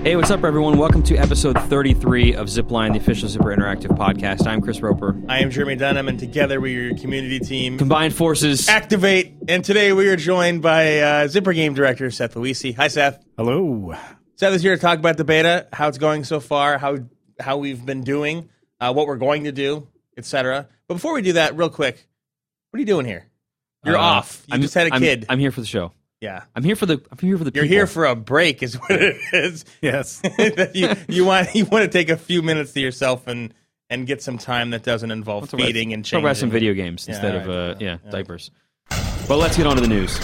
Hey, what's up, everyone? Welcome to episode 33 of Zipline, the official Zipper Interactive podcast. I'm Chris Roper. I am Jeremy Dunham, and together we are your community team. Combined forces. Activate. And today we are joined by Zipper Game Director Seth Luisi. Hi, Seth. Hello. Seth is here to talk about the beta, how it's going so far, how we've been doing, what we're going to do, etc. But before we do that, real quick, what are you doing here? You're off. You just had a kid. I'm here for the show. Yeah. I'm here for the people. You're here for a break is what it is. Yes. you want to take a few minutes to yourself and get some time that doesn't involve feeding and changing. Talk about some video games instead of diapers. Well, let's get on to the news.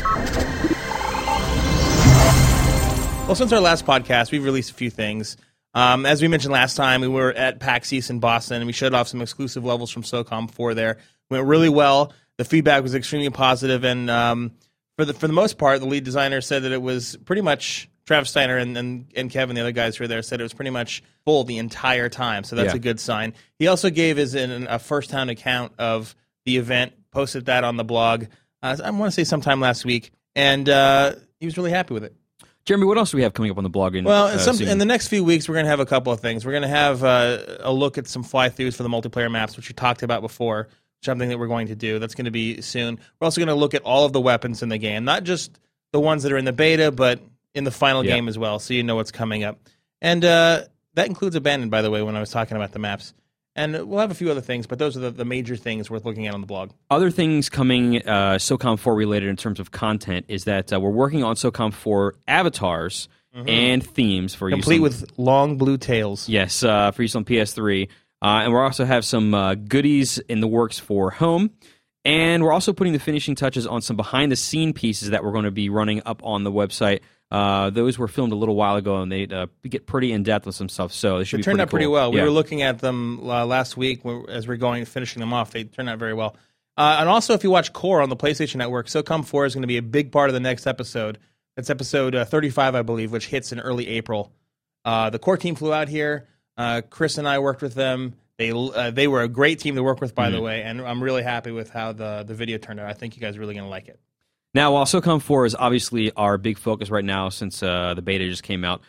Well, since our last podcast, we've released a few things. As we mentioned last time, we were at PAX East in Boston, and we showed off some exclusive levels from SOCOM 4 there. It went really well. The feedback was extremely positive, and for the most part, the lead designer said that it was pretty much Travis Steiner and Kevin, the other guys who were there, said it was pretty much full the entire time. So that's a good sign. He also gave a first-hand account of the event, posted that on the blog. I want to say sometime last week, and he was really happy with it. Jeremy, what else do we have coming up on the blog? In the next few weeks, we're going to have a couple of things. We're going to have a look at some fly-throughs for the multiplayer maps, which we talked about before. Something that we're going to do. That's going to be soon. We're also going to look at all of the weapons in the game, not just the ones that are in the beta, but in the final game as well, so you know what's coming up. And that includes Abandoned, by the way, when I was talking about the maps. And we'll have a few other things, but those are the major things worth looking at on the blog. Other things coming SOCOM 4 related in terms of content is that we're working on SOCOM 4 avatars and themes for complete with long blue tails. Yes, for use on PS3. And we'll also have some goodies in the works for home. And we're also putting the finishing touches on some behind-the-scene pieces that we're going to be running up on the website. Those were filmed a little while ago, and they get pretty in-depth with some stuff. So they should be turned out pretty cool. well. We were looking at them last week as we're finishing them off. They turned out very well. And also, if you watch Core on the PlayStation Network, SOCOM 4 is going to be a big part of the next episode. That's episode 35, I believe, which hits in early April. The Core team flew out here. Chris and I worked with them. They were a great team to work with, by the way, and I'm really happy with how the video turned out. I think you guys are really going to like it. Now, while SOCOM 4 is obviously our big focus right now since the beta just came out,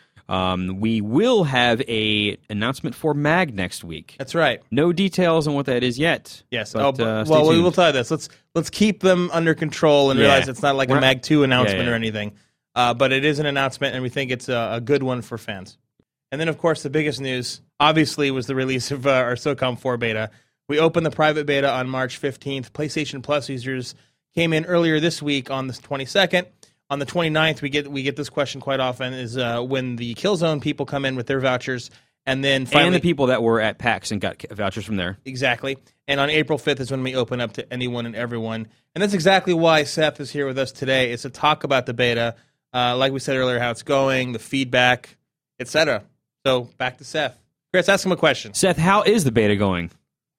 we will have a announcement for MAG next week. That's right. No details on what that is yet. Yes. But, we'll tell you this. Let's keep them under control and realize it's not like a MAG 2 announcement or anything. But it is an announcement, and we think it's a good one for fans. And then, of course, the biggest news, obviously, was the release of our SOCOM 4 beta. We opened the private beta on March 15th. PlayStation Plus users came in earlier this week on the 22nd. On the 29th, we get this question quite often, is when the Killzone people come in with their vouchers, and then finally... And the people that were at PAX and got vouchers from there. Exactly. And on April 5th is when we open up to anyone and everyone. And that's exactly why Seth is here with us today, is to talk about the beta, like we said earlier, how it's going, the feedback, etc. So, back to Seth. Chris, ask him a question. Seth, how is the beta going?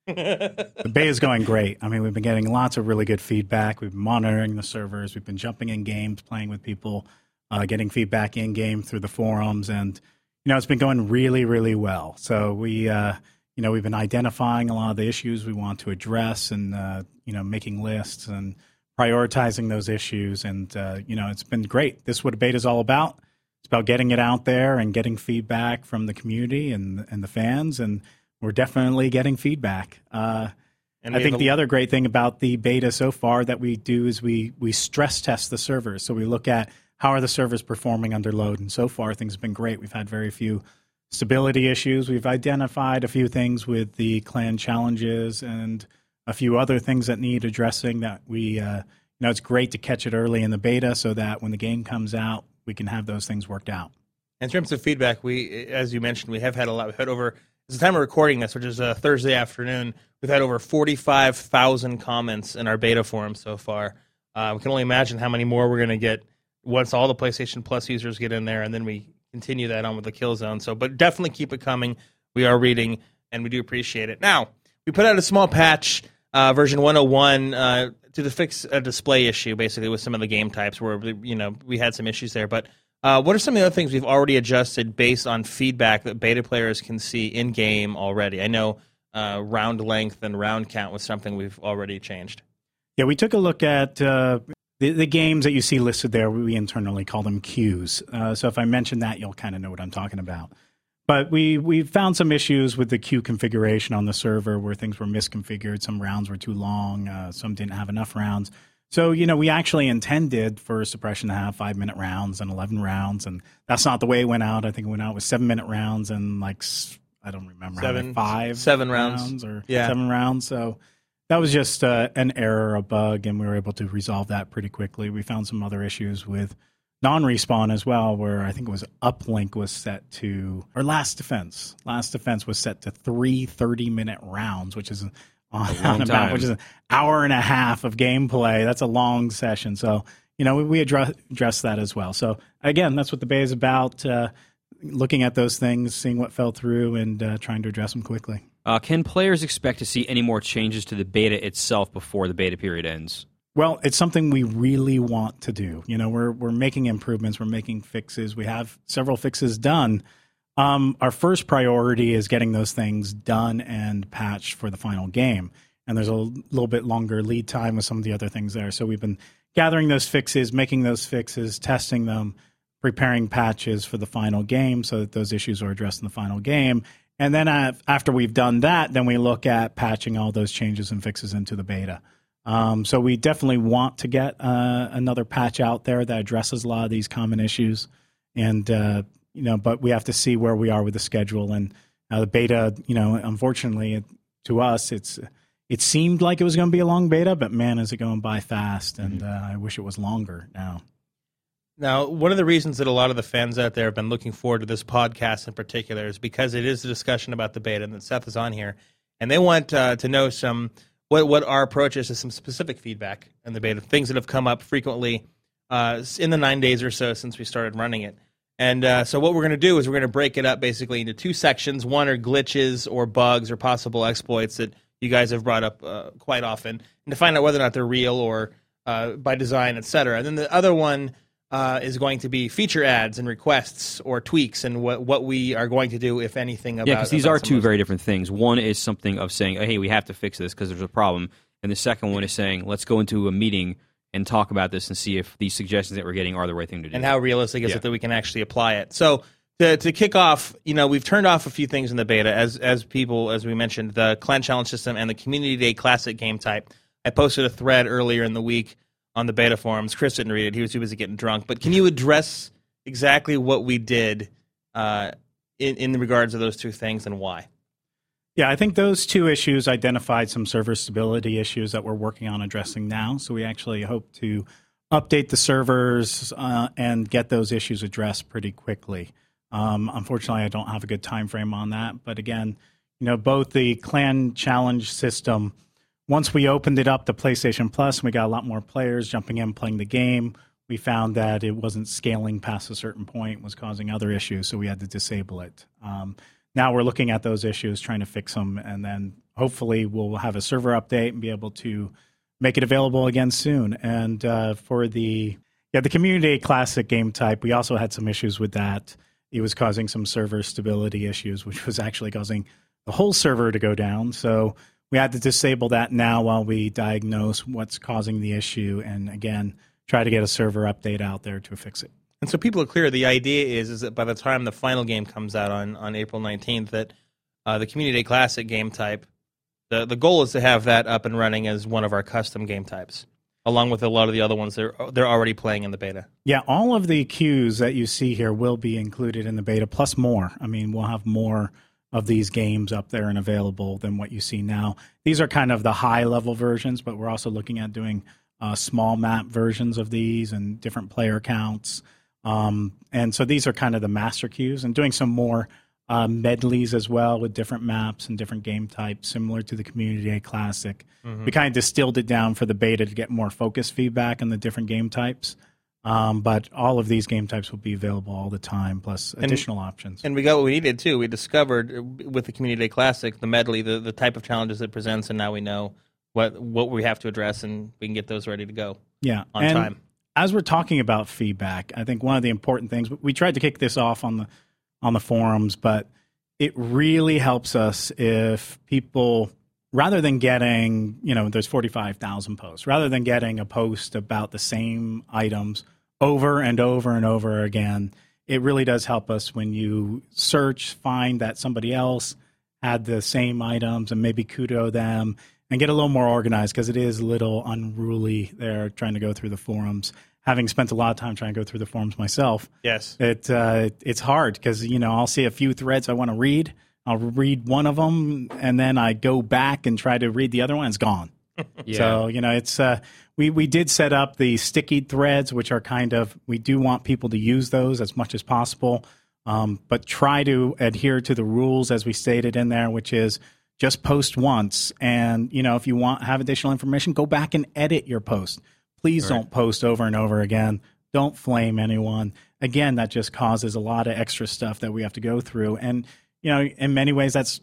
The beta is going great. I mean, we've been getting lots of really good feedback. We've been monitoring the servers. We've been jumping in games, playing with people, getting feedback in-game through the forums. And, it's been going really, really well. So we've been identifying a lot of the issues we want to address and, making lists and prioritizing those issues. And, it's been great. This is what a beta is all about. It's about getting it out there and getting feedback from the community and the fans, and we're definitely getting feedback. I think the other great thing about the beta so far that we do is we stress test the servers. So we look at how are the servers performing under load, and so far things have been great. We've had very few stability issues. We've identified a few things with the clan challenges and a few other things that need addressing that we, it's great to catch it early in the beta so that when the game comes out, we can have those things worked out. In terms of feedback, as you mentioned, we have had a lot. We've had over, at the time of recording this, which is Thursday afternoon, we've had over 45,000 comments in our beta forum so far. We can only imagine how many more we're going to get once all the PlayStation Plus users get in there, and then we continue that on with the Killzone. So, but definitely keep it coming. We are reading, and we do appreciate it. Now, we put out a small patch, version 101, to fix a display issue, basically, with some of the game types where, we had some issues there. But what are some of the other things we've already adjusted based on feedback that beta players can see in-game already? I know round length and round count was something we've already changed. Yeah, we took a look at The games that you see listed there, we internally call them queues. So if I mention that, you'll kind of know what I'm talking about. But we found some issues with the queue configuration on the server where things were misconfigured. Some rounds were too long. Some didn't have enough rounds. So, we actually intended for Suppression to have 5-minute rounds and 11 rounds. And that's not the way it went out. I think it went out with 7-minute rounds and I don't remember, seven rounds or 7 rounds. So that was just an error, a bug, and we were able to resolve that pretty quickly. We found some other issues with non-respawn as well, where I think it was uplink was set to, or last defense was set to 3 30-minute rounds, which is on a map, which is an hour and a half of gameplay. That's a long session. So, we addressed that as well. So again, that's what the beta is about, looking at those things, seeing what fell through, and trying to address them quickly. Can players expect to see any more changes to the beta itself before the beta period ends? Well, it's something we really want to do. We're making improvements. We're making fixes. We have several fixes done. Our first priority is getting those things done and patched for the final game. And there's a little bit longer lead time with some of the other things there. So we've been gathering those fixes, making those fixes, testing them, preparing patches for the final game so that those issues are addressed in the final game. And then after we've done that, then we look at patching all those changes and fixes into the beta. So we definitely want to get another patch out there that addresses a lot of these common issues. And, but we have to see where we are with the schedule. And the beta, unfortunately, to us, it seemed like it was going to be a long beta, but man, is it going by fast. And I wish it was longer now. Now, one of the reasons that a lot of the fans out there have been looking forward to this podcast in particular is because it is a discussion about the beta, and that Seth is on here, and they want to know what our approach is to some specific feedback in the beta, things that have come up frequently in the 9 days or so since we started running it. And so what we're going to do is we're going to break it up basically into 2 sections. One are glitches or bugs or possible exploits that you guys have brought up quite often, and to find out whether or not they're real or by design, et cetera. And then the other one is going to be feature adds and requests or tweaks and what we are going to do, if anything, about. Yeah, because these are 2 very different things. One is something of saying, hey, we have to fix this because there's a problem. And the second one is saying, let's go into a meeting and talk about this and see if these suggestions that we're getting are the right thing to do. And how realistic is it that we can actually apply it. So to kick off, we've turned off a few things in the beta, as we mentioned, the Clan Challenge system and the Community Day Classic game type. I posted a thread earlier in the week on the beta forums. Chris didn't read it. He was too busy getting drunk. But can you address exactly what we did in regards to those 2 things and why? Yeah, I think those 2 issues identified some server stability issues that we're working on addressing now. So we actually hope to update the servers and get those issues addressed pretty quickly. Unfortunately, I don't have a good time frame on that. But again, both the Clan Challenge system, once we opened it up to PlayStation Plus, we got a lot more players jumping in, playing the game. We found that it wasn't scaling past a certain point, was causing other issues, so we had to disable it. Now we're looking at those issues, trying to fix them, and then hopefully we'll have a server update and be able to make it available again soon. And for the Community Classic game type, we also had some issues with that. It was causing some server stability issues, which was actually causing the whole server to go down. So we had to disable that now while we diagnose what's causing the issue and, again, try to get a server update out there to fix it. And so people are clear. The idea is that by the time the final game comes out on April 19th, that the Community Day Classic game type, the goal is to have that up and running as one of our custom game types, along with a lot of the other ones they're already playing in the beta. Yeah, all of the queues that you see here will be included in the beta, plus more. I mean, we'll have more of these games up there and available than what you see now. These are kind of the high-level versions, but we're also looking at doing small map versions of these and different player counts. And so these are kind of the master queues, and doing some more medleys as well with different maps and different game types, similar to the Community Day Classic. Mm-hmm. We kind of distilled it down for the beta to get more focused feedback on the different game types. But all of these game types will be available all the time, plus additional options. And we got what we needed, too. We discovered with the Community Day Classic, the medley, the type of challenges it presents, and now we know what we have to address, and we can get those ready to go on time. As we're talking about feedback, I think one of the important things, we tried to kick this off on the forums, but it really helps us if people rather than getting, there's 45,000 posts, rather than getting a post about the same items over and over and over again, it really does help us when you search, find that somebody else had the same items and maybe kudo them and get a little more organized, because it is a little unruly there trying to go through the forums. Having spent a lot of time trying to go through the forums myself, yes, it's hard because, I'll see a few threads I want to read. I'll read one of them, and then I go back and try to read the other one. It's gone. Yeah. So, it's we did set up the sticky threads, which are we do want people to use those as much as possible, but try to adhere to the rules as we stated in there, which is just post once. And, if you have additional information, go back and edit your post. Please don't post over and over again. Don't flame anyone. Again, that just causes a lot of extra stuff that we have to go through. And, in many ways, that's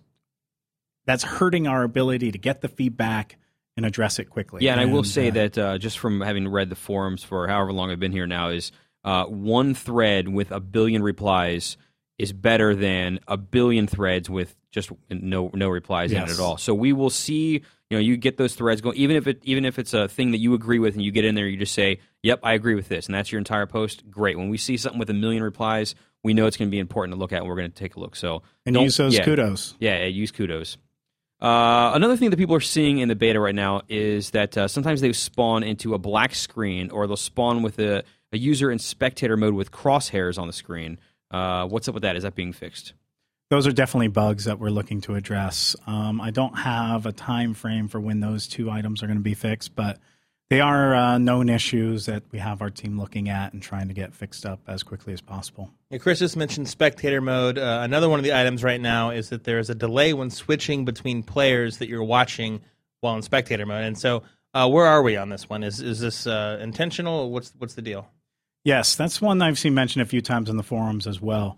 hurting our ability to get the feedback and address it quickly. Yeah, and I will say that just from having read the forums for however long I've been here now, is one thread with 1 billion replies is better than 1 billion threads with just no replies in it at all. So we will see. You get those threads going, even if it's a thing that you agree with, and you get in there, you just say, "Yep, I agree with this," and that's your entire post. Great. When we see something with 1 million replies, we know it's going to be important to look at, and we're going to take a look. So use those kudos. Yeah, use kudos. Another thing that people are seeing in the beta right now is that sometimes they spawn into a black screen, or they'll spawn with a user in spectator mode with crosshairs on the screen. What's up with that? Is that being fixed? Those are definitely bugs that we're looking to address. I don't have a time frame for when those two items are going to be fixed, but they are known issues that we have our team looking at and trying to get fixed up as quickly as possible. Yeah, Chris just mentioned spectator mode. Another one of the items right now is that there is a delay when switching between players that you're watching while in spectator mode. And so where are we on this one? Is this intentional? What's the deal? Yes, that's one I've seen mentioned a few times in the forums as well.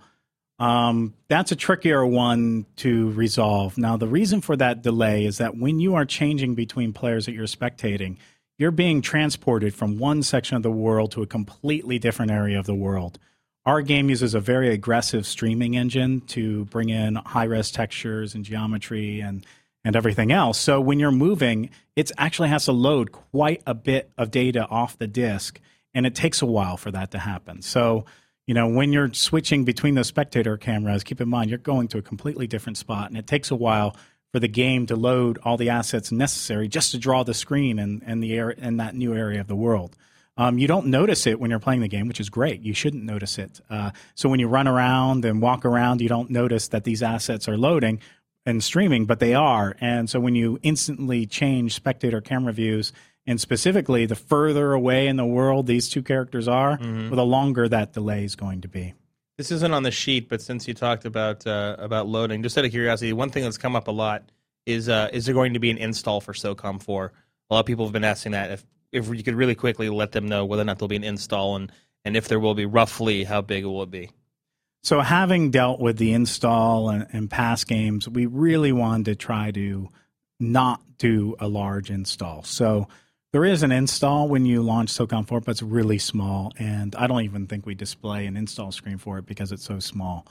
That's a trickier one to resolve. Now, the reason for that delay is that when you are changing between players that you're spectating, you're being transported from one section of the world to a completely different area of the world. Our game uses a very aggressive streaming engine to bring in high-res textures and geometry and everything else. So when you're moving, it actually has to load quite a bit of data off the disk, and it takes a while for that to happen. So when you're switching between those spectator cameras, keep in mind you're going to a completely different spot, and it takes a while for the game to load all the assets necessary just to draw the screen and the area in that new area of the world. You don't notice it when you're playing the game, which is great. You shouldn't notice it. So when you run around and walk around, you don't notice that these assets are loading and streaming, but they are. And so when you instantly change spectator camera views, and specifically the further away in the world these two characters are, the longer that delay is going to be. This isn't on the sheet, but since you talked about loading, just out of curiosity, one thing that's come up a lot is there going to be an install for SOCOM 4? A lot of people have been asking that. If you could really quickly let them know whether or not there'll be an install, and if there will be, roughly how big will it be? So having dealt with the install and past games, we really wanted to try to not do a large install. So there is an install when you launch SOCOM 4, but it's really small, and I don't even think we display an install screen for it because it's so small.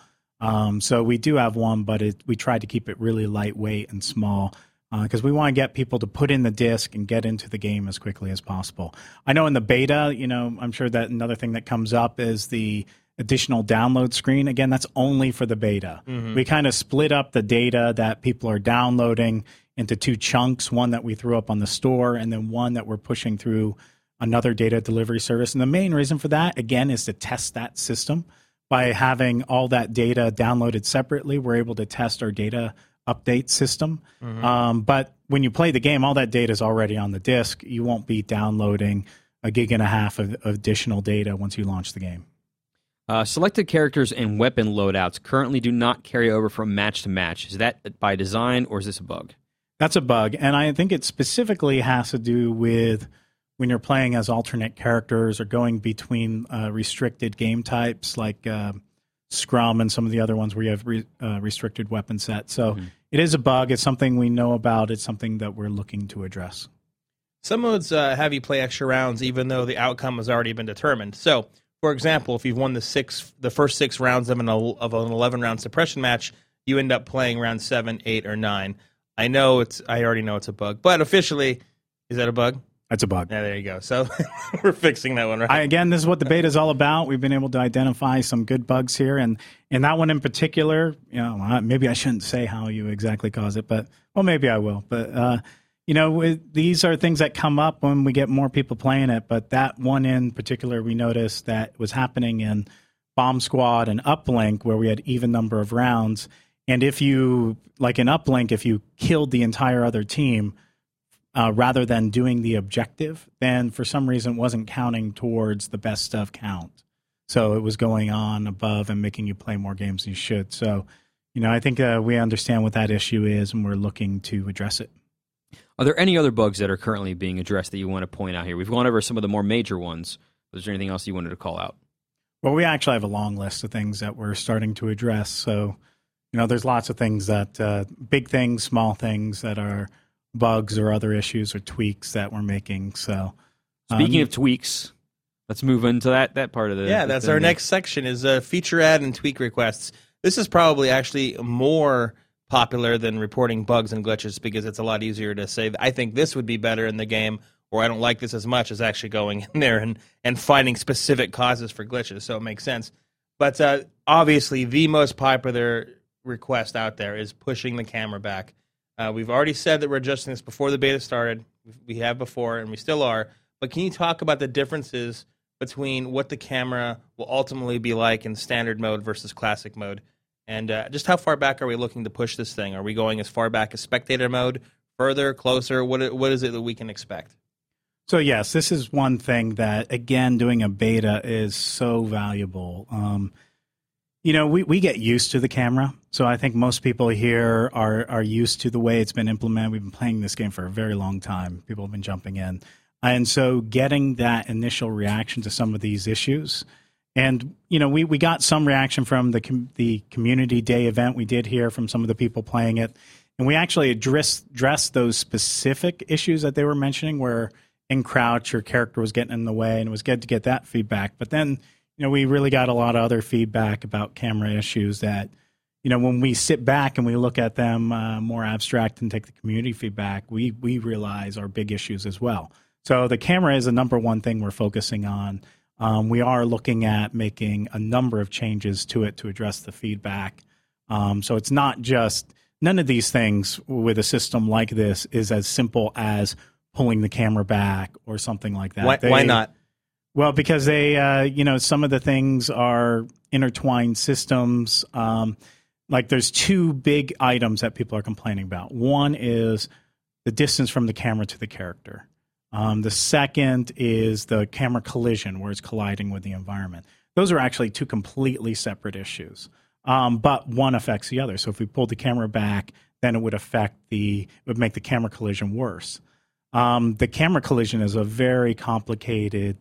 So we do have one, but we tried to keep it really lightweight and small because we want to get people to put in the disc and get into the game as quickly as possible. I know in the beta, I'm sure that another thing that comes up is the additional download screen. Again, that's only for the beta. We kind of split up the data that people are downloading into two chunks, one that we threw up on the store and then one that we're pushing through another data delivery service. And the main reason for that, again, is to test that system. By having all that data downloaded separately, we're able to test our data update system. But when you play the game, all that data is already on the disk. You won't be downloading 1.5 gigs of additional data once you launch the game. Selected characters and weapon loadouts currently do not carry over from match to match. Is that by design, or is this a bug? That's a bug, and I think it specifically has to do with when you're playing as alternate characters or going between restricted game types like Scrum and some of the other ones where you have restricted weapon sets. So it is a bug. It's something we know about. It's something that we're looking to address. Some modes have you play extra rounds even though the outcome has already been determined. So, for example, if you've won the first 6 rounds of an 11-round suppression match, you end up playing round 7, 8, or 9. I already know it's a bug, but officially, is that a bug? That's a bug. Yeah, there you go. So we're fixing that one, right? Again, this is what the beta is all about. We've been able to identify some good bugs here, and in that one in particular, maybe I shouldn't say how you exactly cause it, but maybe I will. But these are things that come up when we get more people playing it. But that one in particular, we noticed that was happening in Bomb Squad and Uplink, where we had even number of rounds. And if you, like in Uplink, if you killed the entire other team, rather than doing the objective, then for some reason it wasn't counting towards the best of count. So it was going on above and making you play more games than you should. So, I think we understand what that issue is, and we're looking to address it. Are there any other bugs that are currently being addressed that you want to point out here? We've gone over some of the more major ones. Is there anything else you wanted to call out? Well, we actually have a long list of things that we're starting to address. So, there's lots of things that, big things, small things that are bugs or other issues or tweaks that we're making. So, speaking of tweaks, let's move into that part of the. Yeah, that's our next section is feature add and tweak requests. This is probably actually more popular than reporting bugs and glitches because it's a lot easier to say, I think this would be better in the game, or I don't like this as much as actually going in there and finding specific causes for glitches. So it makes sense. But obviously, the most popular request out there is pushing the camera back. We've already said that we're adjusting this before the beta started. We have before, and we still are. But can you talk about the differences between what the camera will ultimately be like in standard mode versus classic mode? And just how far back are we looking to push this thing? Are we going as far back as spectator mode, further, closer? What is it that we can expect? So, yes, this is one thing that, again, doing a beta is so valuable. We get used to the camera. So I think most people here are used to the way it's been implemented. We've been playing this game for a very long time. People have been jumping in. And so getting that initial reaction to some of these issues. And, we got some reaction from the community day event we did here from some of the people playing it. And we actually addressed those specific issues that they were mentioning where in crouch your character was getting in the way, and it was good to get that feedback. But then, we really got a lot of other feedback about camera issues that, when we sit back and we look at them more abstract and take the community feedback, we realize are big issues as well. So the camera is the number one thing we're focusing on. We are looking at making a number of changes to it to address the feedback. So it's not just, none of these things with a system like this is as simple as pulling the camera back or something like that. Why not? Well, because they, some of the things are intertwined systems. Like there's two big items that people are complaining about. One is the distance from the camera to the character. The second is the camera collision, where it's colliding with the environment. Those are actually two completely separate issues, but one affects the other. So if we pulled the camera back, then it would make the camera collision worse. The camera collision is a very complicated.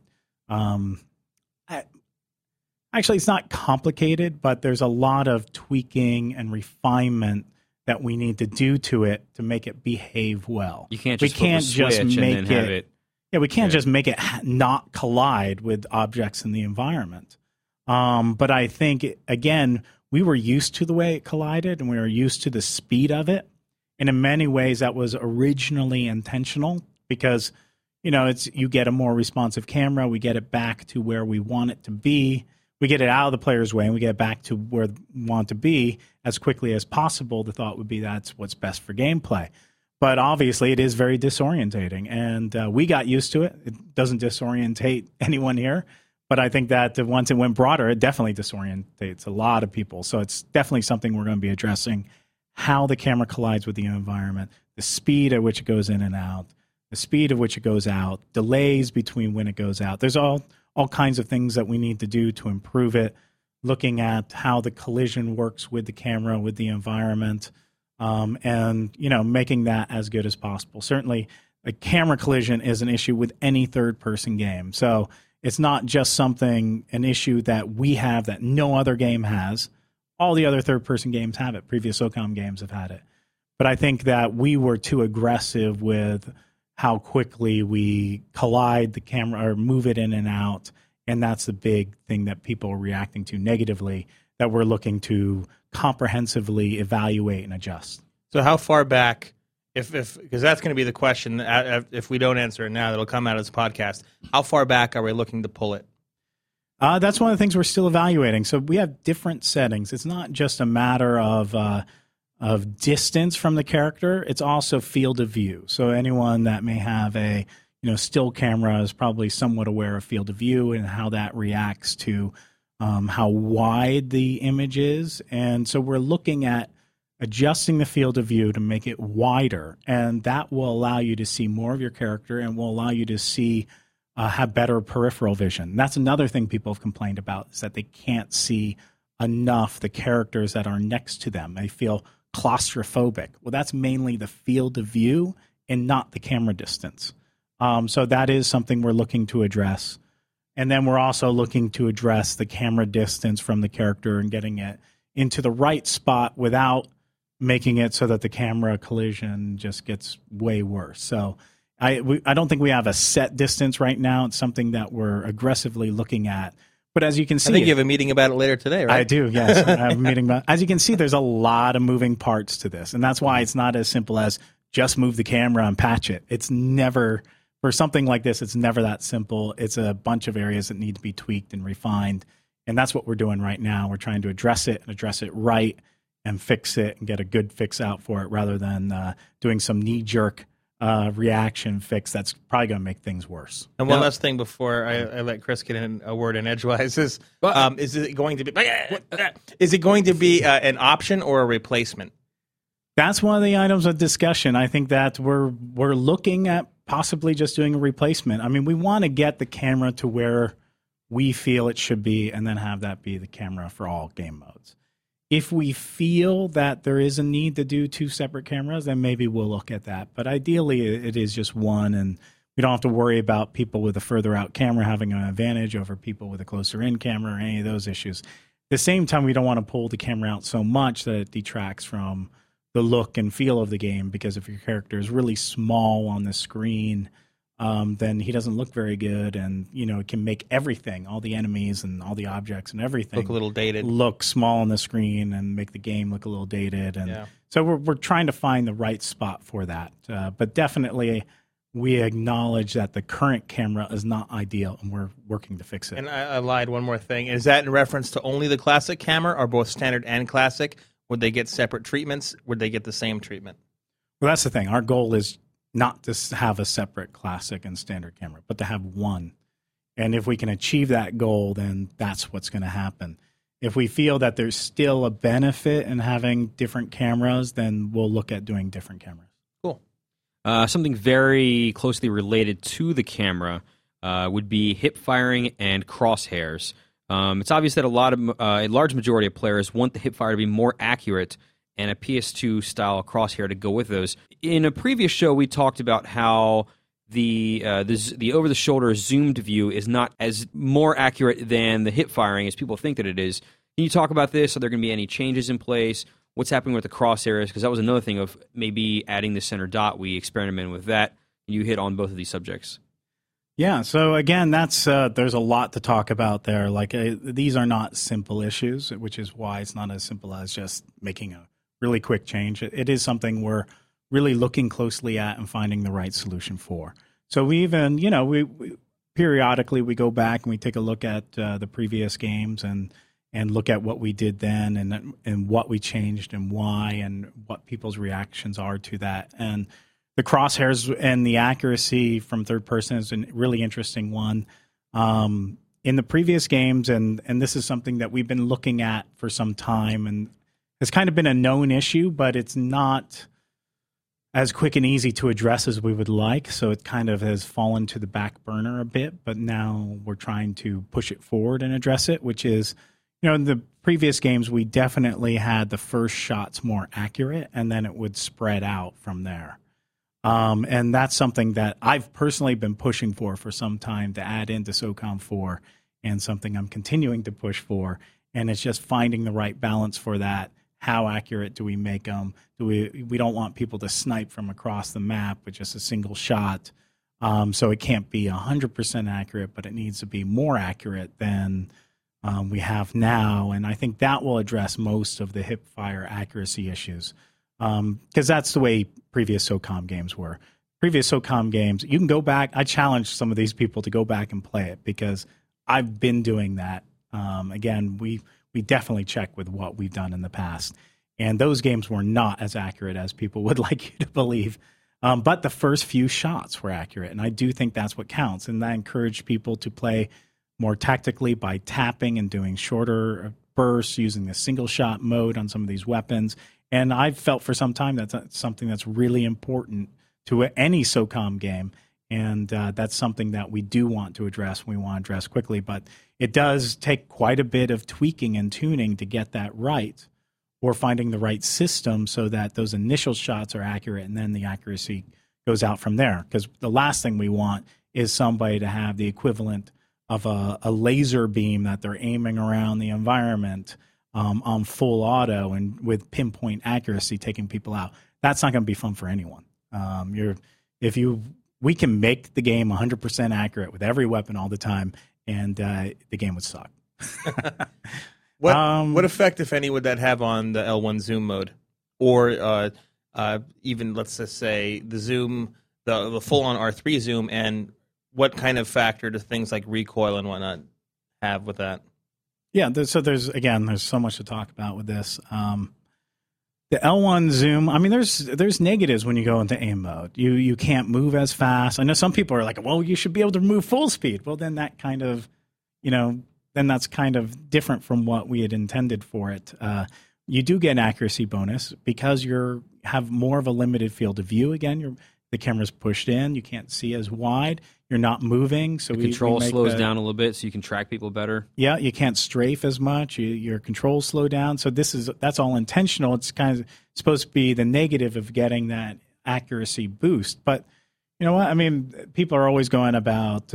Actually, it's not complicated, but there's a lot of tweaking and refinement that we need to do to it to make it behave well. You can't just make it. Yeah, we can't just make it not collide with objects in the environment. But I think, again, we were used to the way it collided, and we were used to the speed of it. And in many ways, that was originally intentional because, you get a more responsive camera. We get it back to where we want it to be. We get it out of the player's way, and we get it back to where we want to be as quickly as possible. The thought would be that's what's best for gameplay. But obviously, it is very disorientating, and we got used to it. It doesn't disorientate anyone here. But I think that once it went broader, it definitely disorientates a lot of people. So it's definitely something we're going to be addressing, how the camera collides with the environment, the speed at which it goes in and out, the speed at which it goes out, delays between when it goes out. There's all kinds of things that we need to do to improve it, looking at how the collision works with the camera, with the environment, and making that as good as possible. Certainly, a camera collision is an issue with any third-person game. So it's not just an issue that we have that no other game has. All the other third-person games have it. Previous SOCOM games have had it. But I think that we were too aggressive with how quickly we collide the camera or move it in and out. And that's the big thing that people are reacting to negatively that we're looking to comprehensively evaluate and adjust. So how far back if because that's going to be the question. If we don't answer it now, that'll come out as a podcast. How far back are we looking to pull it? That's one of the things we're still evaluating. So we have different settings. It's not just a matter of distance from the character. It's also field of view. So anyone that may have a still camera is probably somewhat aware of field of view and how that reacts to how wide the image is. And so we're looking at adjusting the field of view to make it wider, and that will allow you to see more of your character and will allow you to see have better peripheral vision. That's another thing people have complained about, is that they can't see enough the characters that are next to them. They feel claustrophobic. Well, that's mainly the field of view and not the camera distance. So that is something we're looking to address. And then we're also looking to address the camera distance from the character and getting it into the right spot without making it so that the camera collision just gets way worse. So I don't think we have a set distance right now. It's something that we're aggressively looking at. But as you can see, I think you have a meeting about it later today, right? I do, yes. I have a meeting about it. As you can see, there's a lot of moving parts to this. And that's why it's not as simple as just move the camera and patch it. It's never, for something like this, it's never that simple. It's a bunch of areas that need to be tweaked and refined. And that's what we're doing right now. We're trying to address it and address it right and fix it and get a good fix out for it, rather than doing some knee-jerk reaction fix that's probably going to make things worse. And one last thing before I let Chris get in a word in edgewise is it going to be an option or a replacement? That's one of the items of discussion. I think that we're looking at possibly just doing a replacement. I mean, we want to get the camera to where we feel it should be and then have that be the camera for all game modes. If we feel that there is a need to do two separate cameras, then maybe we'll look at that. But ideally, it is just one, and we don't have to worry about people with a further out camera having an advantage over people with a closer in camera or any of those issues. At the same time, we don't want to pull the camera out so much that it detracts from the look and feel of the game, because if your character is really small on the screen, then he doesn't look very good, and it can make everything, all the enemies and all the objects and everything, look a little dated, look small on the screen, and make the game look a little dated. And so we're trying to find the right spot for that. But definitely, we acknowledge that the current camera is not ideal, and we're working to fix it. And I lied. One more thing: is that in reference to only the classic camera, or both standard and classic? Would they get separate treatments? Would they get the same treatment? Well, that's the thing. Our goal is not to have a separate classic and standard camera, but to have one. And if we can achieve that goal, then that's what's going to happen. If we feel that there's still a benefit in having different cameras, then we'll look at doing different cameras. Cool. Something very closely related to the camera would be hip firing and crosshairs. It's obvious that a large majority of players want the hip fire to be more accurate and a PS2 style crosshair to go with those. In a previous show, we talked about how the over the shoulder zoomed view is not as more accurate than the hip firing as people think that it is. Can you talk about this? Are there going to be any changes in place? What's happening with the crosshairs? Because that was another thing of maybe adding the center dot. We experimented with that. You hit on both of these subjects. Yeah, so again, that's there's a lot to talk about there. These are not simple issues, which is why it's not as simple as just making a really quick change. It is something we're really looking closely at and finding the right solution for. So we even, we periodically we go back and we take a look at the previous games and look at what we did then and what we changed and why and what people's reactions are to that. And the crosshairs and the accuracy from third person is a really interesting one. In the previous games, and this is something that we've been looking at for some time, and it's kind of been a known issue, but it's not as quick and easy to address as we would like. So it kind of has fallen to the back burner a bit, but now we're trying to push it forward and address it, which is, in the previous games, we definitely had the first shots more accurate, and then it would spread out from there. And that's something that I've personally been pushing for some time to add into SOCOM 4, and something I'm continuing to push for. And it's just finding the right balance for that. How accurate do we make them? We don't want people to snipe from across the map with just a single shot. So it can't be 100% accurate, but it needs to be more accurate than we have now. And I think that will address most of the hip fire accuracy issues. because that's the way previous SOCOM games were. Previous SOCOM games, you can go back. I challenge some of these people to go back and play it because I've been doing that. Again, we definitely check with what we've done in the past. And those games were not as accurate as people would like you to believe. But the first few shots were accurate. And I do think that's what counts. And I encourage people to play more tactically by tapping and doing shorter bursts, using the single shot mode on some of these weapons. And I've felt for some time that's something that's really important to any SOCOM game. And that's something that we do want to address. We want to address quickly. But it does take quite a bit of tweaking and tuning to get that right, or finding the right system so that those initial shots are accurate and then the accuracy goes out from there. Because the last thing we want is somebody to have the equivalent of a laser beam that they're aiming around the environment on full auto and with pinpoint accuracy taking people out. That's not going to be fun for anyone. We can make the game 100% accurate with every weapon all the time, and the game would suck. What effect, if any, would that have on the L1 zoom mode, or even let's just say the zoom, the full-on R3 zoom, and what kind of factor do things like recoil and whatnot have with that? Yeah, there's so much to talk about with this. The L1 zoom, I mean, there's negatives when you go into aim mode. You can't move as fast. I know some people are like, well, you should be able to move full speed. Well, then that kind of, then that's kind of different from what we had intended for it. You do get an accuracy bonus because you have more of a limited field of view. Again, the camera's pushed in. You can't see as wide. You're not moving. So the control slows down a little bit so you can track people better. Yeah, you can't strafe as much. Your controls slow down. So that's all intentional. It's kind of supposed to be the negative of getting that accuracy boost. But you know what? I mean, people are always going about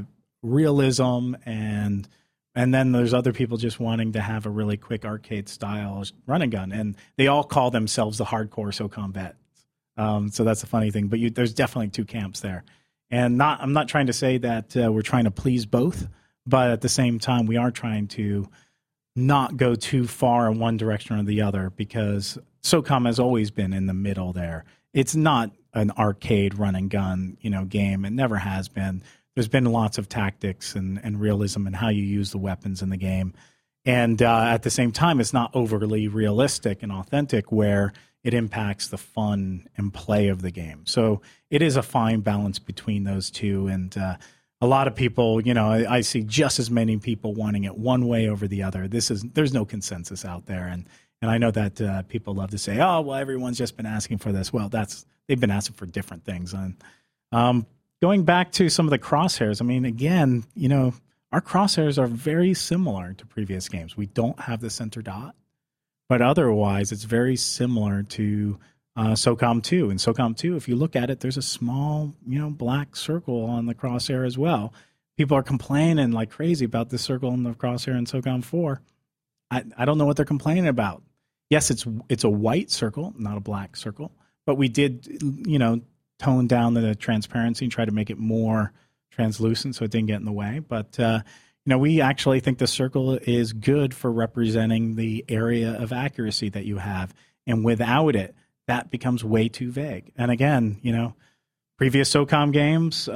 realism and then there's other people just wanting to have a really quick arcade-style run and gun, and they all call themselves the hardcore SOCOM vets. So that's a funny thing. But there's definitely two camps there. And I'm not trying to say that we're trying to please both, but at the same time, we are trying to not go too far in one direction or the other because SOCOM has always been in the middle there. It's not an arcade run and gun game. It never has been. There's been lots of tactics and realism in how you use the weapons in the game. And at the same time, it's not overly realistic and authentic where it impacts the fun and play of the game. So it is a fine balance between those two. And a lot of people, I see just as many people wanting it one way over the other. There's no consensus out there. And I know that people love to say, oh, well, everyone's just been asking for this. Well, they've been asking for different things. And going back to some of the crosshairs, I mean, again, our crosshairs are very similar to previous games. We don't have the center dot, but otherwise it's very similar to SOCOM 2. In SOCOM 2, if you look at it, there's a small, black circle on the crosshair as well. People are complaining like crazy about this circle in the crosshair in SOCOM 4. I don't know what they're complaining about. Yes, it's a white circle, not a black circle, but we did, tone down the transparency and try to make it more translucent so it didn't get in the way. But, we actually think the circle is good for representing the area of accuracy that you have. And without it, that becomes way too vague. And again, previous SOCOM games,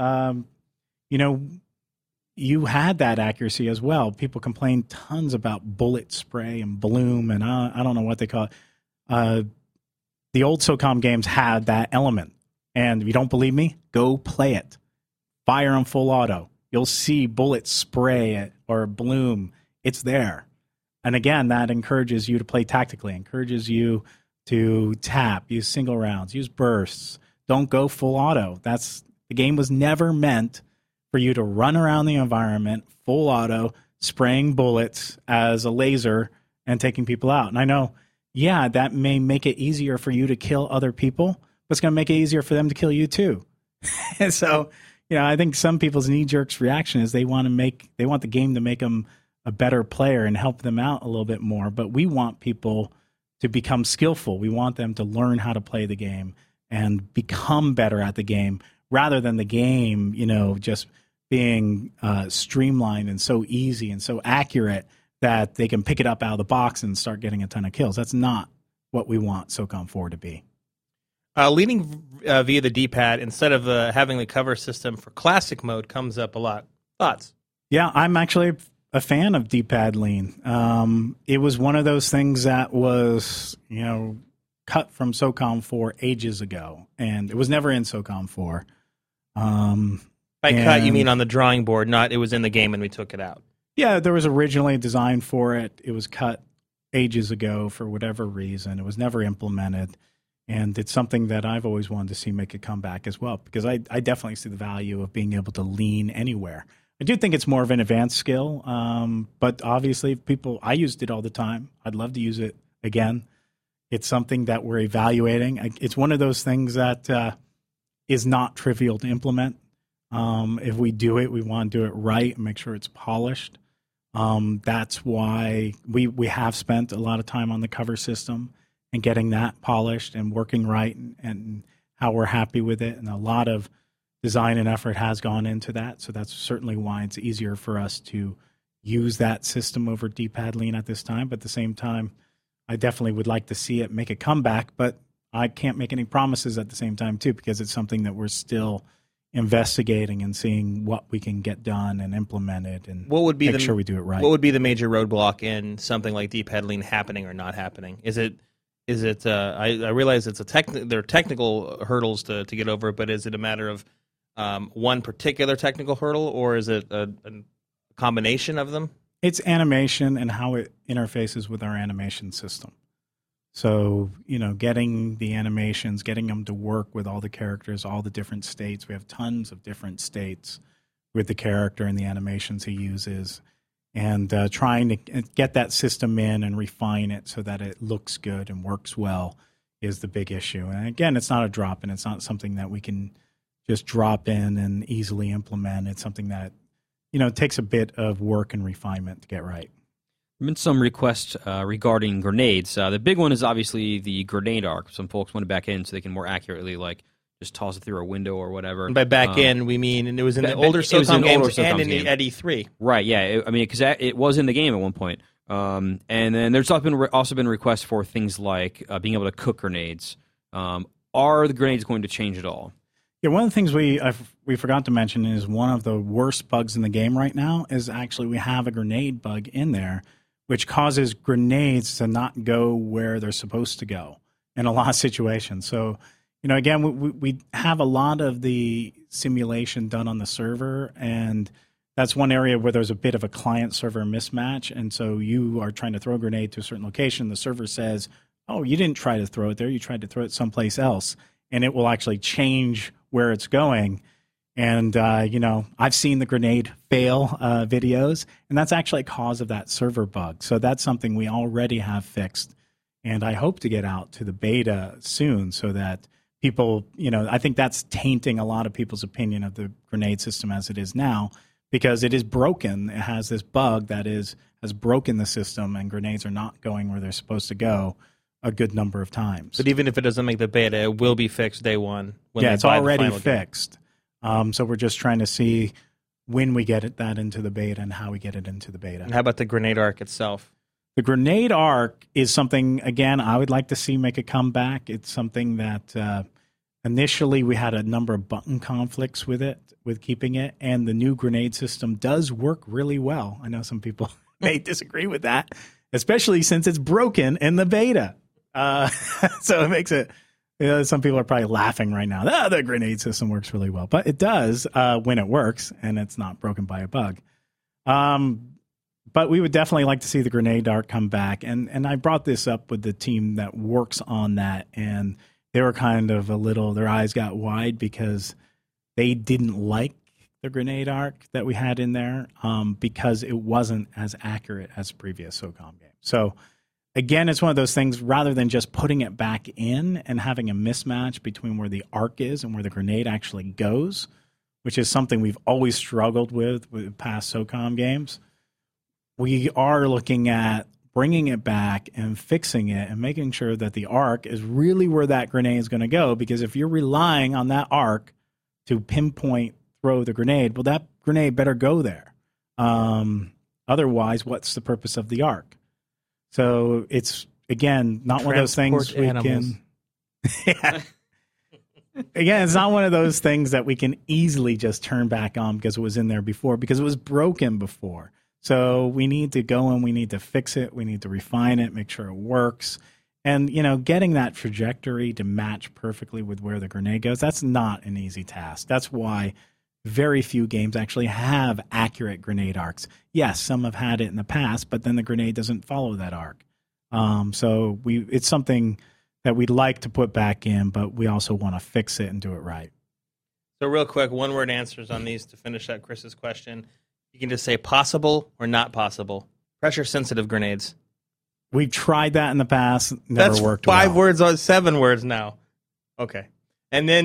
you had that accuracy as well. People complain tons about bullet spray and bloom, and I don't know what they call it. The old SOCOM games had that element. And if you don't believe me, go play it. Fire on full auto. You'll see bullets spray it or bloom. It's there. And again, that encourages you to play tactically, encourages you to tap, use single rounds, use bursts. Don't go full auto. The game was never meant for you to run around the environment full auto, spraying bullets as a laser and taking people out. And I know, yeah, that may make it easier for you to kill other people, but it's going to make it easier for them to kill you too. And so, I think some people's knee-jerk reaction is they want the game to make them a better player and help them out a little bit more. But we want people to become skillful. We want them to learn how to play the game and become better at the game rather than the game, just being streamlined and so easy and so accurate that they can pick it up out of the box and start getting a ton of kills. That's not what we want SOCOM 4 to be. Leading via the D-pad instead of having the cover system for classic mode comes up a lot. Thoughts? Yeah, I'm actually a fan of D-pad lean. It was one of those things that was, cut from SOCOM 4 ages ago, and it was never in SOCOM 4. By cut, you mean on the drawing board, not it was in the game and we took it out. Yeah, there was originally a design for it. It was cut ages ago for whatever reason. It was never implemented. And it's something that I've always wanted to see make a comeback as well, because I definitely see the value of being able to lean anywhere. I do think it's more of an advanced skill, but obviously I used it all the time. I'd love to use it again. It's something that we're evaluating. It's one of those things that is not trivial to implement. If we do it, we want to do it right and make sure it's polished. That's why we have spent a lot of time on the cover system and getting that polished and working right, and how we're happy with it. And a lot of design and effort has gone into that. So that's certainly why it's easier for us to use that system over D-pad lean at this time. But at the same time, I definitely would like to see it make a comeback, but I can't make any promises at the same time too, because it's something that we're still investigating and seeing what we can get done and implemented, and make sure we do it right. What would be the major roadblock in something like D-pad lean happening or not happening? Is it? I realize it's there are technical hurdles to get over, but is it a matter of one particular technical hurdle, or is it a combination of them? It's animation and how it interfaces with our animation system. So, getting the animations, getting them to work with all the characters, all the different states. We have tons of different states with the character and the animations he uses. And trying to get that system in and refine it so that it looks good and works well is the big issue. And again, it's not a drop-in. It's not something that we can just drop in and easily implement. It's something that, it takes a bit of work and refinement to get right. There have been some requests regarding grenades. The big one is obviously the grenade arc. Some folks want to back in so they can more accurately, just toss it through a window or whatever. And by back in, we mean, and it was in the older SOCOM games and in the Eddy 3. Right, yeah. Because it was in the game at one point. And then there's also been requests for things like being able to cook grenades. Are the grenades going to change at all? Yeah, one of the things we forgot to mention is one of the worst bugs in the game right now is actually we have a grenade bug in there, which causes grenades to not go where they're supposed to go in a lot of situations. So, again, we have a lot of the simulation done on the server, and that's one area where there's a bit of a client-server mismatch. And so you are trying to throw a grenade to a certain location. The server says, oh, you didn't try to throw it there. You tried to throw it someplace else. And it will actually change where it's going. And, I've seen the grenade fail videos, and that's actually a cause of that server bug. So that's something we already have fixed. And I hope to get out to the beta soon so that people, I think that's tainting a lot of people's opinion of the grenade system as it is now, because it is broken. It has this bug that has broken the system, and grenades are not going where they're supposed to go a good number of times. But even if it doesn't make the beta, it will be fixed day one. It's already fixed. So we're just trying to see when we get that into the beta and how we get it into the beta. And how about the grenade arc itself? The grenade arc is something, again, I would like to see make a comeback. It's something that initially we had a number of button conflicts with keeping it, and the new grenade system does work really well. I know some people may disagree with that, especially since it's broken in the beta. So it makes it, some people are probably laughing right now. The grenade system works really well, but it does when it works and it's not broken by a bug. But we would definitely like to see the grenade arc come back. And I brought this up with the team that works on that, and they were kind of their eyes got wide because they didn't like the grenade arc that we had in there because it wasn't as accurate as previous SOCOM games. So again, it's one of those things, rather than just putting it back in and having a mismatch between where the arc is and where the grenade actually goes, which is something we've always struggled with past SOCOM games, we are looking at bringing it back and fixing it and making sure that the arc is really where that grenade is going to go. Because if you're relying on that arc to pinpoint throw the grenade, well, that grenade better go there. Otherwise, what's the purpose of the arc? So it's again, not one of those things Transport animals. Yeah. Again, it's not one of those things that we can easily just turn back on because it was in there before, because it was broken before. So we need to go and we need to fix it. We need to refine it, make sure it works. And, getting that trajectory to match perfectly with where the grenade goes, that's not an easy task. That's why very few games actually have accurate grenade arcs. Yes, some have had it in the past, but then the grenade doesn't follow that arc. So it's something that we'd like to put back in, but we also want to fix it and do it right. So real quick, one-word answers on these to finish up Chris's question. You can just say possible or not possible. Pressure-sensitive grenades. We've tried that in the past. Never worked well. That's 5 words on 7 words now. Okay. And then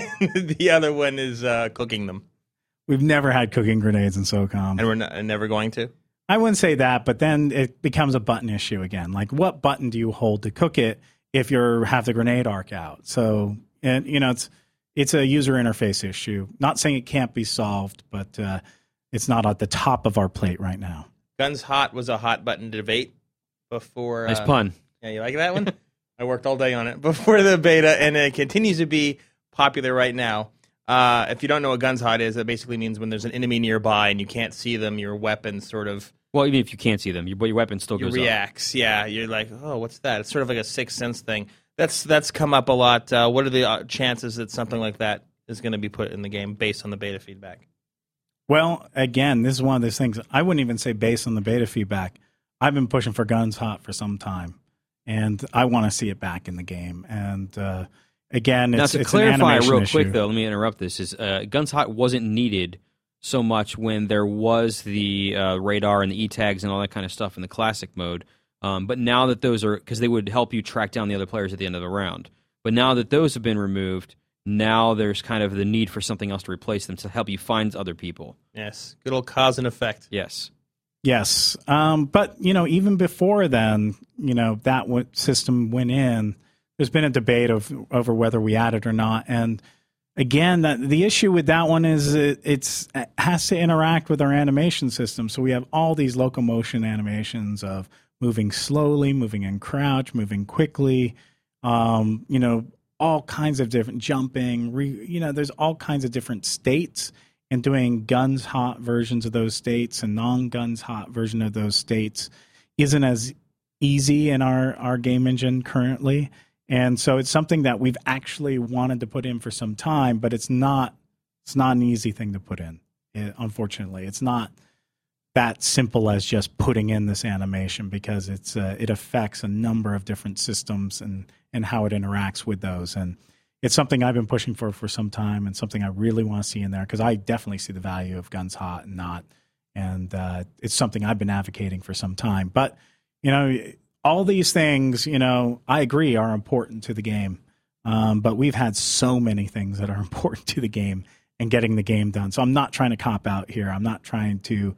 the other one is cooking them. We've never had cooking grenades in SOCOM. And we're never going to? I wouldn't say that, but then it becomes a button issue again. Like, what button do you hold to cook it if you have the grenade arc out? So, and it's a user interface issue. Not saying it can't be solved, but it's not at the top of our plate right now. Guns Hot was a hot button debate before. Nice pun. Yeah, you like that one? I worked all day on it before the beta, and it continues to be popular right now. If you don't know what Guns Hot is, that basically means when there's an enemy nearby and you can't see them, your weapon sort of... Well, even if you can't see them, your weapon still goes reacts. Yeah, you're like, oh, what's that? It's sort of like a sixth sense thing. That's come up a lot. What are the chances that something like that is going to be put in the game based on the beta feedback? Well, again, this is one of those things. I wouldn't even say based on the beta feedback. I've been pushing for Guns Hot for some time, and I want to see it back in the game. And again, it's an animation issue. Now, to clarify real quick, though, let me interrupt this. Guns Hot wasn't needed so much when there was the radar and the E-tags and all that kind of stuff in the classic mode. But now that those are, because they would help you track down the other players at the end of the round. But now that those have been removed, now there's kind of the need for something else to replace them to help you find other people. Yes, good old cause and effect. Yes. Yes. But, even before then, that system went in, there's been a debate over whether we add it or not. And again, the issue with that one is it has to interact with our animation system. So we have all these locomotion animations of moving slowly, moving in crouch, moving quickly, all kinds of different jumping. There's all kinds of different states, and doing Guns Hot versions of those states and non-Guns Hot version of those states isn't as easy in our game engine currently. And so it's something that we've actually wanted to put in for some time, but it's not an easy thing to put in. Unfortunately, it's not that simple as just putting in this animation, because it affects a number of different systems and how it interacts with those. And it's something I've been pushing for some time, and something I really want to see in there, because I definitely see the value of Guns Hot and not. And it's something I've been advocating for some time. But, all these things, I agree are important to the game. But we've had so many things that are important to the game and getting the game done. So I'm not trying to cop out here. I'm not trying to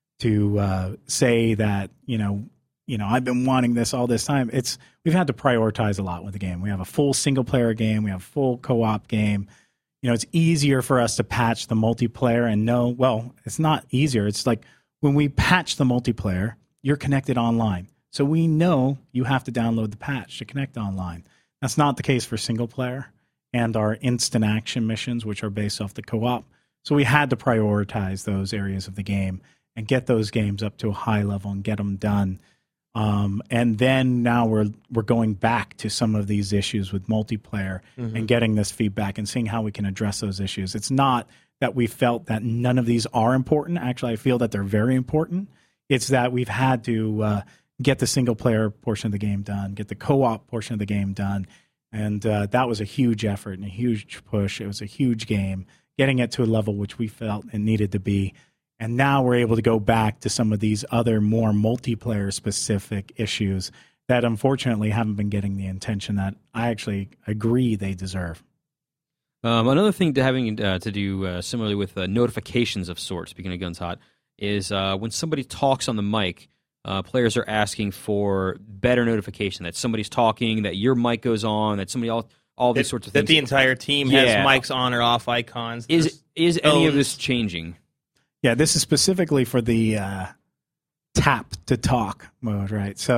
say that, I've been wanting this all this time. We've had to prioritize a lot with the game. We have a full single player game. We have a full co-op game. It's easier for us to patch the multiplayer and know, well, it's not easier. It's like when we patch the multiplayer, you're connected online. So we know you have to download the patch to connect online. That's not the case for single player and our instant action missions, which are based off the co-op. So we had to prioritize those areas of the game and get those games up to a high level and get them done. And then now we're going back to some of these issues with multiplayer and getting this feedback and seeing how we can address those issues. It's not that we felt that none of these are important. Actually, I feel that they're very important. It's that we've had to get the single player portion of the game done, get the co-op portion of the game done. And that was a huge effort and a huge push. It was a huge game, getting it to a level which we felt it needed to be. And now we're able to go back to some of these other more multiplayer-specific issues that unfortunately haven't been getting the attention that I actually agree they deserve. Another thing having to do similarly with notifications of sorts, speaking of Guns Hot, is when somebody talks on the mic, players are asking for better notification, that somebody's talking, that your mic goes on, that somebody all these sorts of things. That the entire team has mics on or off icons. Is any of this changing? Yeah, this is specifically for the tap to talk mode, right? So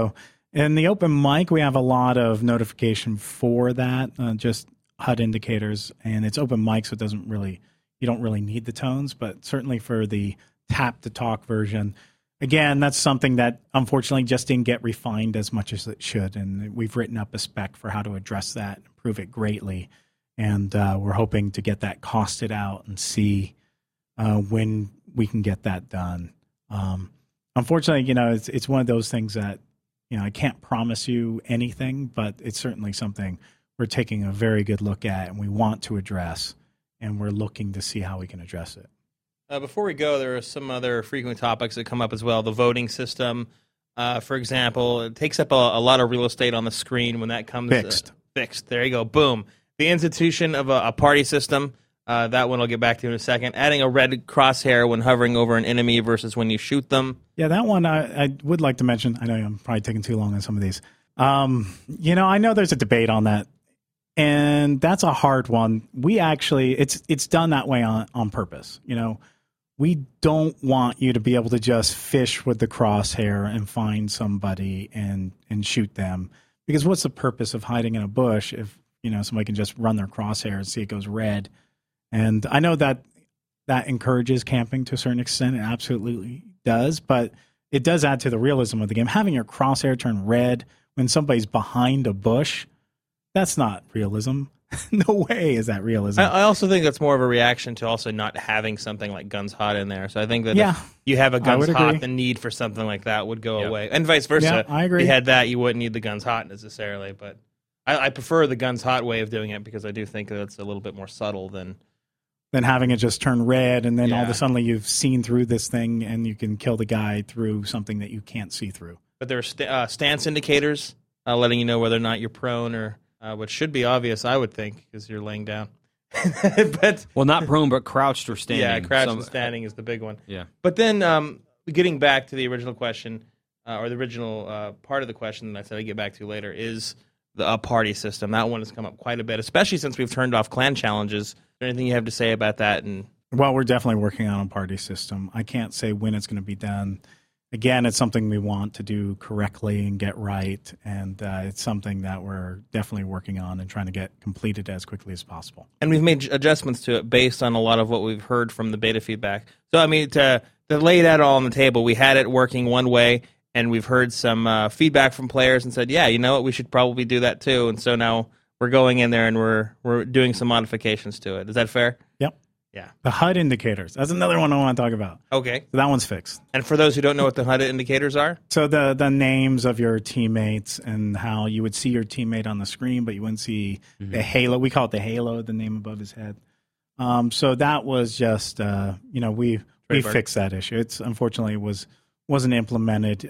In the open mic, we have a lot of notification for that, just HUD indicators, and it's open mic, so you don't really need the tones, but certainly for the tap to talk version, again, that's something that unfortunately just didn't get refined as much as it should, and we've written up a spec for how to address that, improve it greatly, and we're hoping to get that costed out and see when we can get that done. Unfortunately, it's one of those things that I can't promise you anything, but it's certainly something we're taking a very good look at and we want to address, and we're looking to see how we can address it. Before we go, there are some other frequent topics that come up as well. The voting system, for example, it takes up a lot of real estate on the screen when that comes fixed. There you go. Boom. The institution of a party system, that one I'll get back to in a second. Adding a red crosshair when hovering over an enemy versus when you shoot them. Yeah, that one I would like to mention. I know I'm probably taking too long on some of these. I know there's a debate on that, and that's a hard one. We actually, it's done that way on purpose. We don't want you to be able to just fish with the crosshair and find somebody and shoot them, because what's the purpose of hiding in a bush if somebody can just run their crosshair and see it goes red? And I know that encourages camping to a certain extent. It absolutely does, but it does add to the realism of the game. Having your crosshair turn red when somebody's behind a bush, that's not realism. No way is that realism. I also think that's more of a reaction to also not having something like Guns Hot in there. So I think that if you have a Guns Hot, the need for something like that would go away. And vice versa. Yeah, I agree. If you had that, you wouldn't need the Guns Hot necessarily. But I prefer the Guns Hot way of doing it because I do think that it's a little bit more subtle than having it just turn red, and then all of a sudden you've seen through this thing and you can kill the guy through something that you can't see through. But there are stance indicators letting you know whether or not you're prone, or which should be obvious, I would think, because you're laying down. But not prone, but crouched or standing. Yeah, crouched and standing is the big one. Yeah. But then getting back to the original question, or the original part of the question that I said I'd get back to later, is the party system. That one has come up quite a bit, especially since we've turned off clan challenges. Is there anything you have to say about that? Well, we're definitely working on a party system. I can't say when it's going to be done. Again, it's something we want to do correctly and get right, and it's something that we're definitely working on and trying to get completed as quickly as possible. And we've made adjustments to it based on a lot of what we've heard from the beta feedback. So, I mean, to lay that all on the table, we had it working one way, and we've heard some feedback from players and said, yeah, you know what, we should probably do that too. And so now we're going in there and we're doing some modifications to it. Is that fair? Yep. Yeah. The HUD indicators. That's another one I want to talk about. Okay. So that one's fixed. And for those who don't know what the HUD indicators are? So the names of your teammates and how you would see your teammate on the screen, but you wouldn't see the halo. We call it the halo, the name above his head. So that was just, we fixed that issue. It's unfortunately wasn't implemented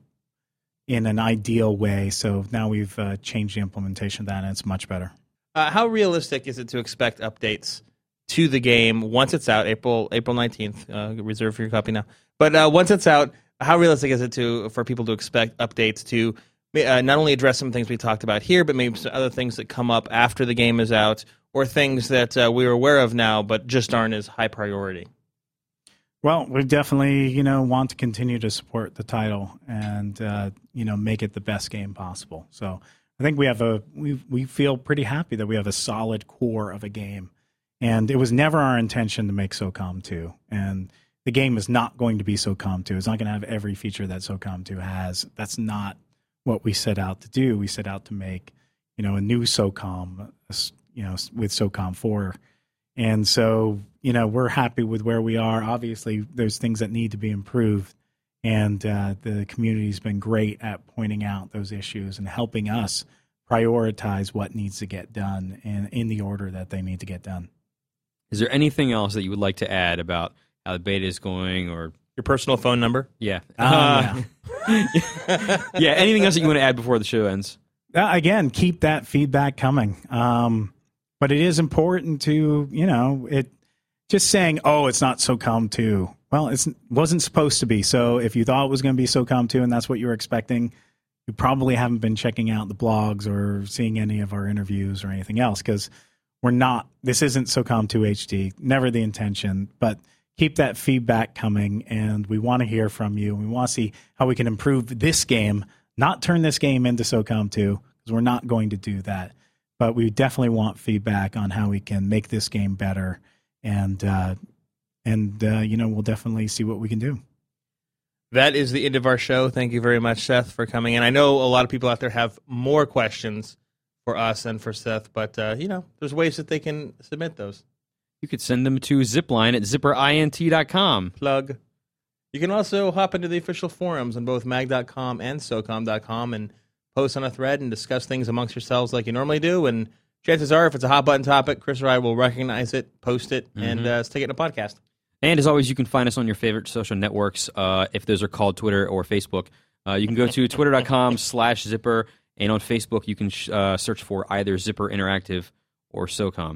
in an ideal way. So now we've changed the implementation of that, and it's much better. How realistic is it to expect updates to the game once it's out, April 19th, reserve for your copy now. But once it's out, how realistic is it for people to expect updates to not only address some things we talked about here, but maybe some other things that come up after the game is out, or things that we're aware of now but just aren't as high priority? Well, we definitely, want to continue to support the title and, make it the best game possible. So I think we feel pretty happy that we have a solid core of a game. And it was never our intention to make SOCOM 2. And the game is not going to be SOCOM 2. It's not going to have every feature that SOCOM 2 has. That's not what we set out to do. We set out to make, a new SOCOM, with SOCOM 4. And so, we're happy with where we are. Obviously, there's things that need to be improved. And the community's been great at pointing out those issues and helping us prioritize what needs to get done and in the order that they need to get done. Is there anything else that you would like to add about how the beta is going, or your personal phone number? Yeah. Yeah. Yeah, anything else that you want to add before the show ends? Again, keep that feedback coming. But it is important to, just saying, oh, it's not SOCOM 2. Well, it wasn't supposed to be. So if you thought it was going to be SOCOM 2 and that's what you were expecting, you probably haven't been checking out the blogs or seeing any of our interviews or anything else, because this isn't SOCOM 2 HD, never the intention, but keep that feedback coming, and we want to hear from you. We want to see how we can improve this game, not turn this game into SOCOM 2, because we're not going to do that. But we definitely want feedback on how we can make this game better, and we'll definitely see what we can do. That is the end of our show. Thank you very much, Seth, for coming in. I know a lot of people out there have more questions for us and for Seth, but there's ways that they can submit those. You could send them to Zipline at zipperint.com. Plug. You can also hop into the official forums on both mag.com and SOCOM.com and post on a thread and discuss things amongst yourselves like you normally do. And chances are, if it's a hot button topic, Chris or I will recognize it, post it, and stick it in a podcast. And as always, you can find us on your favorite social networks, if those are called Twitter or Facebook. You can go to twitter.com/Zipper, and on Facebook, you can search for either Zipper Interactive or SOCOM.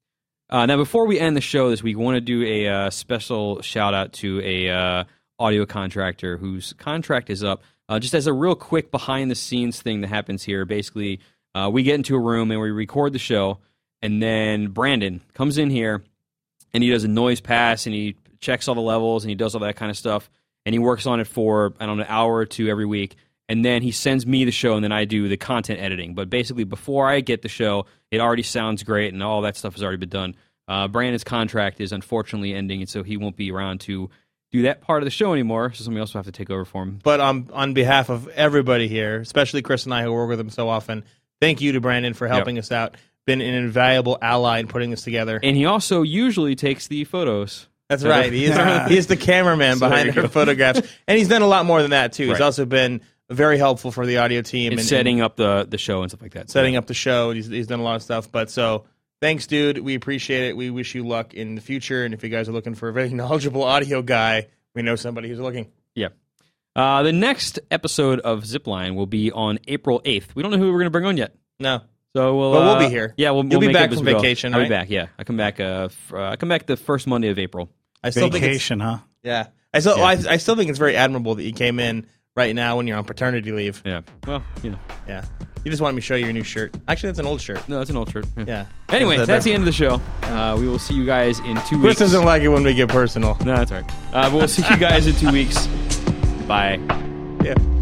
Now, before we end the show this week, we want to do a special shout-out to a audio contractor whose contract is up. Just as a real quick behind-the-scenes thing that happens here, basically, we get into a room and we record the show, and then Brandon comes in here, and he does a noise pass, and he checks all the levels, and he does all that kind of stuff, and he works on it for, an hour or two every week, and then he sends me the show, and then I do the content editing. But basically, before I get the show, it already sounds great, and all that stuff has already been done. Brandon's contract is unfortunately ending, and so he won't be around to do that part of the show anymore, so somebody else will have to take over for him. But on behalf of everybody here, especially Chris and I who work with him so often, thank you to Brandon for helping us out. Been an invaluable ally in putting this together. And he also usually takes the photos. That's right. He is the cameraman behind our photographs. And he's done a lot more than that, too. He's also been very helpful for the audio team. And setting up the show and stuff like that. Setting up the show. He's done a lot of stuff. But so, thanks, dude. We appreciate it. We wish you luck in the future. And if you guys are looking for a very knowledgeable audio guy, we know somebody who's looking. Yeah. The next episode of Zipline will be on April 8th. We don't know who we're going to bring on yet. No. So we'll be here. Yeah, you'll be back from vacation, right? I'll be back. Yeah, I come back. I come back the first Monday of April. I still vacation, huh? Yeah. I still think it's very admirable that you came in right now when you're on paternity leave. Yeah. Well, Yeah. You just wanted me to show you your new shirt. Actually, that's an old shirt. No, that's an old shirt. Yeah. Anyway, that's the end of the show. We will see you guys in 2 weeks. Chris doesn't like it when we get personal. No, that's all right. But we'll see you guys in 2 weeks. Bye. Yeah.